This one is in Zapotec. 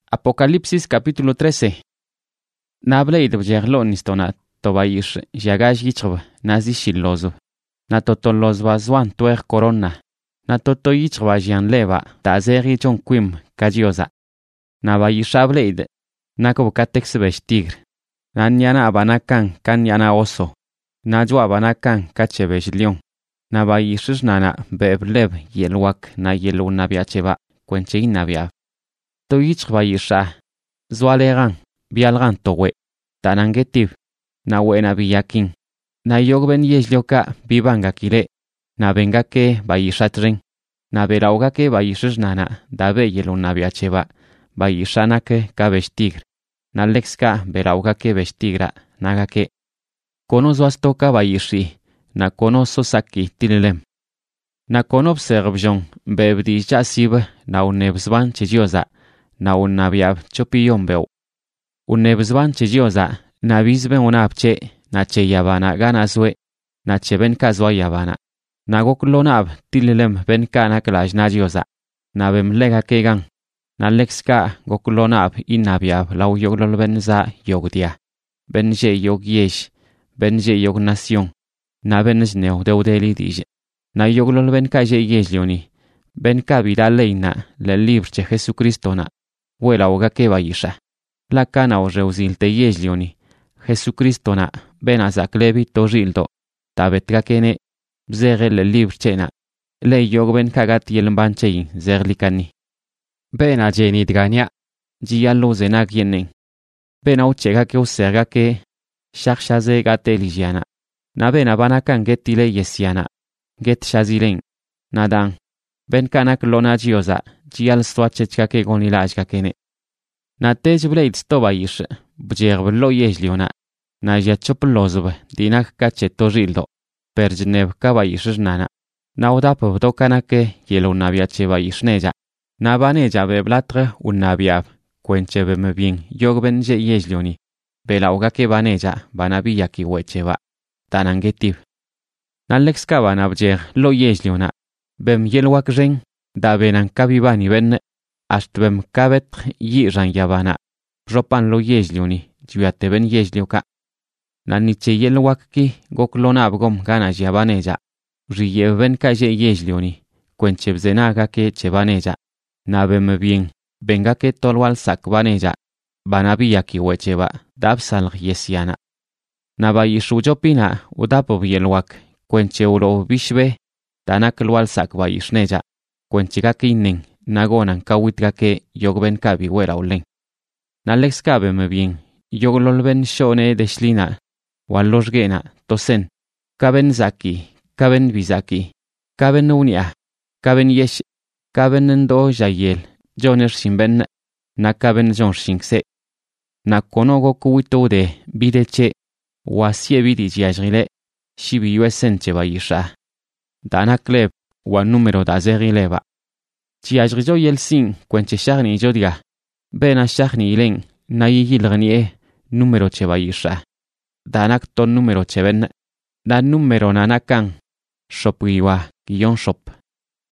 Apocalipsis capítulo 13. Nableid bjerlon istona tobayish jagash yichb nazi shillozb. Na totolozba zwan tuer corona. Na toto yichba jian leva tazeri jon quim kajioza. Na bayishableid nakob katex tigr. Nanyana abanakan kanyana oso. Najwa abanakan kachebesh leon. Na bayishish nana bebleb yelwak na yelu nabiacheba kwenche nabia. To yichba yisha zwalegan bialgan towe. Tanangetib na wena biyakin. Na yogben yeslioka bibanga kile. Na bengake bayishatren. Na beraugake bayishish nana dabe yelu nabiacheba. Bayishanake kabestigr. Na lexka beraugake bestigra nagake. Kono astoka bayishi. Na kono sosaki tilelem. Na kono observjon bebdi jasib na unebzban chijioza. Na unabiab chopiyombeu. Unebzban chijioza na bizben unabche na che yabana ganazwe na che benkazwa yabana. Na goklonab tilelem benkanak lajnajioza. Na bemlega kegan. Na lexka goklonab inabiab lau yoglol benza yogdia. Benje yogyesh. Benje yog nación. Na benzneo deudeli dije. Na yoglol benkaje yeslioni. Benka viraleina le libre Jesucristo na. Huela ogake bayisha. La cana o reuzilte yeslioni. Jesucristo na benazaklebi tojildo. Tabetkakene bzere le libre chena. Le yogben kagat yelmbanchein zerlikani. Bena jenit gania. Giallo zenak yenen. Bena uchega ke userga ke. Shakshaze gateligiana. Na bena banakan getile yesiana. Get shazilen. Nadan. Ben kanak lona gioza. Gial swachechka ke gonilajka kene. Na tej blades tobayish. Bjervlo yesliona. Na jachopolozb. Dinak kachetojildo. Perjnev kabayish nana. Na udapov dokanake yelo naviache bayishneja. Na baneja beblatre unabiab. Kwenche bemebien yogben je yeslioni. Belauga ke baneja banabiya ki wecheba. Tanangetib. Na lexka banabjer lo yesliona. Bem yelwak ren. Da benan kabibani ben. Ashtbem kabet yiran yabana. Ropan lo yeslioni. Juate ben yeslioka. Na niche yelwak ki goklonab gom gana yabaneja. Riyev ben kaje yeslioni. Kwenche bzenaga ke chebaneja. Na bem bien. Venga ke tolwal sak baneja. Banabiya ki wecheba. Dabsal yesiana. Na bayishu jopina udapo yelwak. Kwenche uro bishbe. Tanak lwal sak bayishneja. Kwenchiga kinen. Nagonan kawitga ke yogben kabi wera ulen. Na lex kabe me bien. Yoglolben shone deshlina. Walosgena tosen. Kaben zaki. Kaben bizaki. Kaben unia. Kaben yesh. Kaben ndo jayel. Joner shimben. Na kaben jon shinkse. Na konogo kuwito de bideche. Wasie bidi jiajrile. Shibi yuesen chebayisha. Dana kleb. Wa numero da zerileba. Jiajrijo yelsin kwenche shagni jodiga. Bena shagni ilen. Na yilgnie. Numero chebayisha. Danak ton numero cheben. Da numero nanakan. Shopiwa. Guion shop.